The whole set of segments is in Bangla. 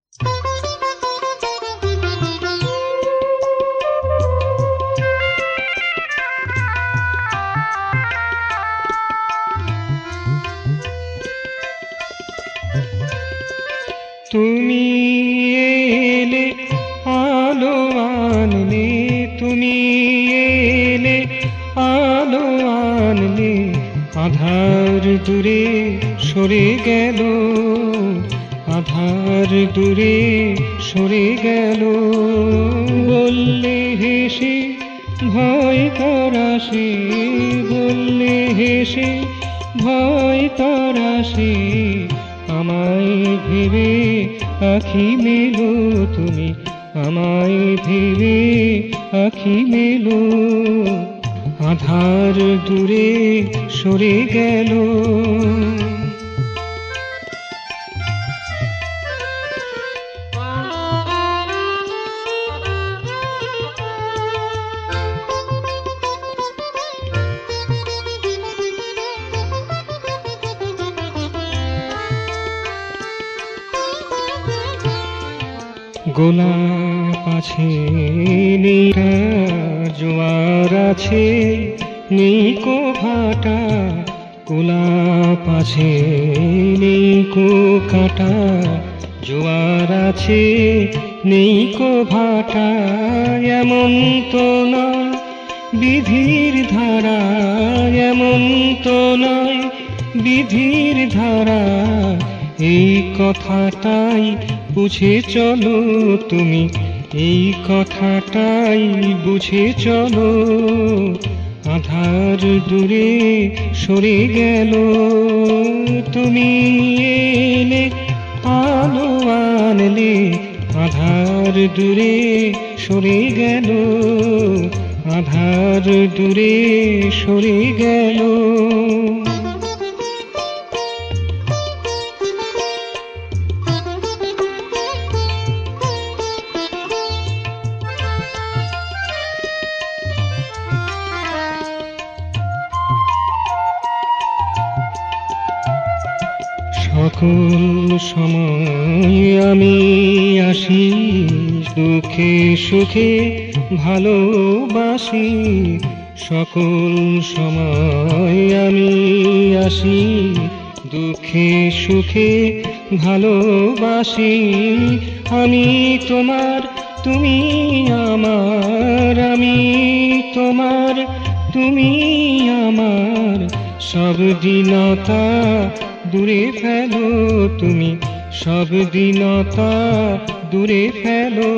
তুমি এলে আলো আনলে, তুমি এলে আলো আনলে, আধার দূরে সরে গেল, আধার দূরে সরে গেল। বললে হেসে ভয় তরাসে, বললে হেসে ভয় তরাসে, আমায় ভেবে আখি মেলো তুমি, আমায় ভেবে আখি মেলো। আধার দূরে সরে গেল। গোলাপ আছে নেই জোয়ার আছে নেই কো ভাটা, গোলাপ আছে নেই কো কাঁটা, জোয়ার আছে নেই কো ভাটা। এমন তো নয় বিধির ধারা, এমন তো নয় বিধির ধারা, এই কথাটাই বুঝে চলো তুমি, এই কথাটাই বুঝে চলো। আধার দূরে সরে গেল, তুমি এলে আলো আনলে, আধার দূরে সরে গেল, আধার দূরে সরে গেল। সকল সময় আমি আসি, দুঃখে সুখে ভালোবাসি, সকল সময় আমি আসি, দুঃখে সুখে ভালোবাসি। আমি তোমার তুমি আমার, আমি তোমার তুমি আমার, সব দীনতা দূরে ফেলো তুমি, সব দীনতা দূরে ফেলো।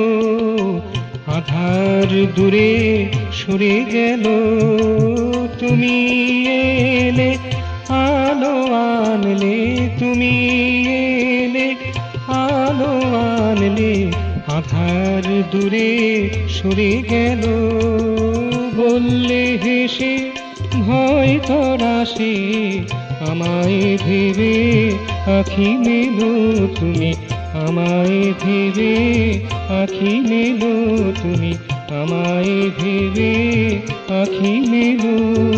আধার দূরে সরে গেল, তুমি এলে আলো আনলে, তুমি এলে আলো আনলে, আধার দূরে সরে গেল। বললে হেসে ভয় তরাসে, আমায় ভেবে আখি মেলো তুমি, আমায় ভেবে আখি মেলো তুমি, আমায় ভেবে আখি মেলো।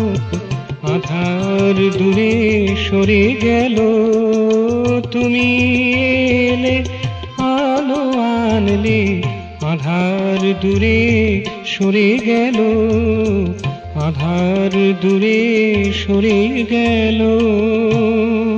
আধার দূরে সরে গেল, তুমি এলে আলো আনলে, আধার দূরে সরে গেল, আধার দূরে সরে গেল।